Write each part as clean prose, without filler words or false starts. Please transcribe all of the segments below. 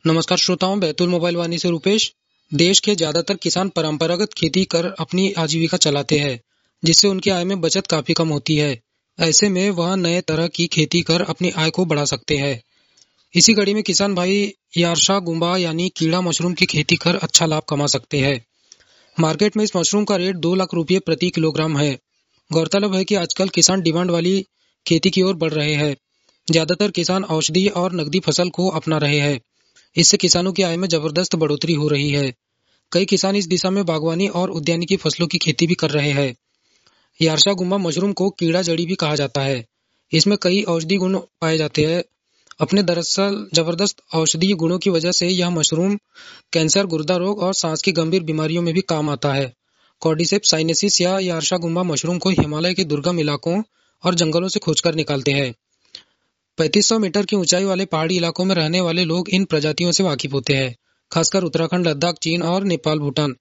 नमस्कार श्रोताओं, बैतूल मोबाइल वाणी से रूपेश। देश के ज्यादातर किसान परंपरागत खेती कर अपनी आजीविका चलाते हैं, जिससे उनकी आय में बचत काफी कम होती है। ऐसे में वह नए तरह की खेती कर अपनी आय को बढ़ा सकते हैं। इसी कड़ी में किसान भाई यार्शा गुम्बा यानी कीड़ा मशरूम की खेती कर अच्छा लाभ कमा सकते हैं। मार्केट में इस मशरूम का रेट 2 लाख रुपये प्रति किलोग्राम है। गौरतलब है कि आजकल किसान डिमांड वाली खेती की ओर बढ़ रहे हैं। ज्यादातर किसान औषधि और नकदी फसल को अपना रहे हैं। इससे किसानों की आय में जबरदस्त बढ़ोतरी हो रही है। कई किसान इस दिशा में बागवानी और उद्यानिकी फसलों की खेती भी कर रहे हैं। यार्शा गुम्बा मशरूम को कीड़ा जड़ी भी कहा जाता है। इसमें कई औषधि गुण पाए जाते हैं। अपने दरअसल जबरदस्त औषधीय गुणों की वजह से यह मशरूम कैंसर, गुर्दा रोग और सांस की गंभीर बीमारियों में भी काम आता है। कॉर्डिसेप्स साइनेसिस या यार्शा गुम्बा मशरूम को हिमालय के दुर्गम इलाकों और जंगलों से खोजकर निकालते हैं। 3500 मीटर की ऊंचाई वाले पहाड़ी इलाकों में रहने वाले लोग इन प्रजातियों से वाकिफ होते हैं, खासकर उत्तराखंड, लद्दाख, चीन और नेपाल, भूटान।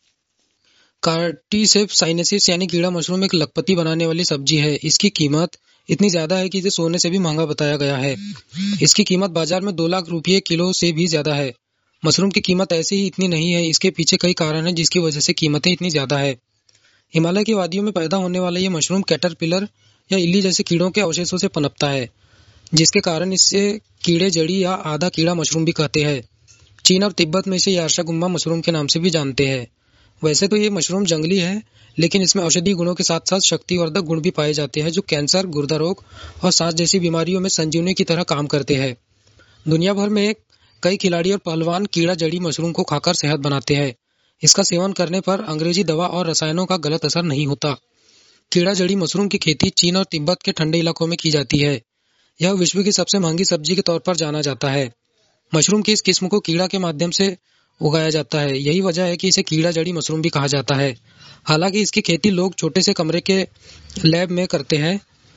कार्टिसेप्स साइनेसिस यानी कीड़ा मशरूम एक लखपति बनाने वाली सब्जी है। इसकी कीमत इतनी ज्यादा है कि इसे सोने से भी महंगा बताया गया है। इसकी कीमत बाजार में 2 लाख रुपये किलो से भी ज्यादा है। मशरूम की कीमत ऐसे ही इतनी नहीं है, इसके पीछे कई कारण हैं जिसकी वजह से कीमतें इतनी ज्यादा है। हिमालय की वादियों में पैदा होने वाला ये मशरूम कैटरपिलर या इल्ली जैसे कीड़ों के अवशेषों से पनपता है, जिसके कारण इसे कीड़े जड़ी या आधा कीड़ा मशरूम भी कहते हैं। चीन और तिब्बत में इसे यार्शा गुम्बा मशरूम के नाम से भी जानते हैं। वैसे तो ये मशरूम जंगली है, लेकिन इसमें औषधीय गुणों के साथ साथ शक्तिवर्धक गुण भी पाए जाते हैं, जो कैंसर, गुर्दा रोग और सांस जैसी बीमारियों में संजीवनी की तरह काम करते हैं। दुनिया भर में कई खिलाड़ी और पहलवान कीड़ा जड़ी मशरूम को खाकर सेहत बनाते हैं। इसका सेवन करने पर अंग्रेजी दवा और रसायनों का गलत असर नहीं होता। कीड़ा जड़ी मशरूम की खेती चीन और तिब्बत के ठंडे इलाकों में की जाती है। यह विश्व की सबसे महंगी सब्जी के तौर पर जाना जाता है। मशरूम की इस किस्म को कीड़ा के माध्यम से उगाया जाता है। यही वजह है कि इसे कीड़ा जड़ी मशरूम भी कहा जाता है। हालांकि इसकी खेती लोग छोटे से कमरे के लैब में करते हैं,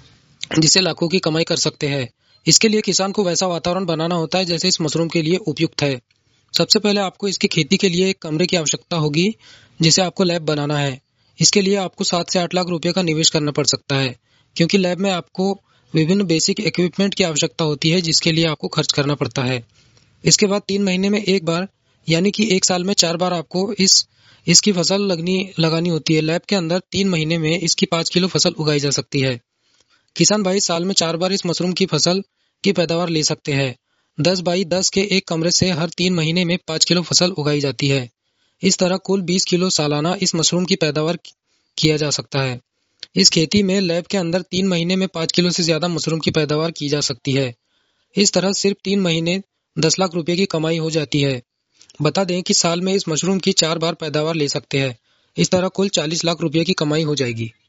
जिससे लाखों की कमाई कर सकते हैं। इसके लिए किसान को वैसा वातावरण बनाना होता है जैसे इस मशरूम के लिए उपयुक्त है। सबसे पहले आपको इसकी खेती के लिए एक कमरे की आवश्यकता होगी, जिसे आपको लैब बनाना है। इसके लिए आपको 7 से 8 लाख रुपए का निवेश करना पड़ सकता है, क्योंकि लैब में आपको विभिन्न बेसिक इक्विपमेंट की आवश्यकता होती है, जिसके लिए आपको खर्च करना पड़ता है। इसके बाद 3 महीने में एक बार यानी कि 1 साल में 4 बार आपको इसकी फसल लगानी होती है। लैब के अंदर 3 महीने में इसकी 5 किलो फसल उगाई जा सकती है। किसान भाई साल में 4 बार इस मशरूम की फसल की पैदावार ले सकते हैं। 10 बाई 10 के एक कमरे से हर 3 महीने में 5 किलो फसल उगाई जाती है। इस तरह कुल 20 किलो सालाना इस मशरूम की पैदावार किया जा सकता है। इस खेती में लैब के अंदर 3 महीने में 5 किलो से ज्यादा मशरूम की पैदावार की जा सकती है। इस तरह सिर्फ 3 महीने 10 लाख रुपए की कमाई हो जाती है। बता दें कि साल में इस मशरूम की 4 बार पैदावार ले सकते हैं। इस तरह कुल 40 लाख रुपए की कमाई हो जाएगी।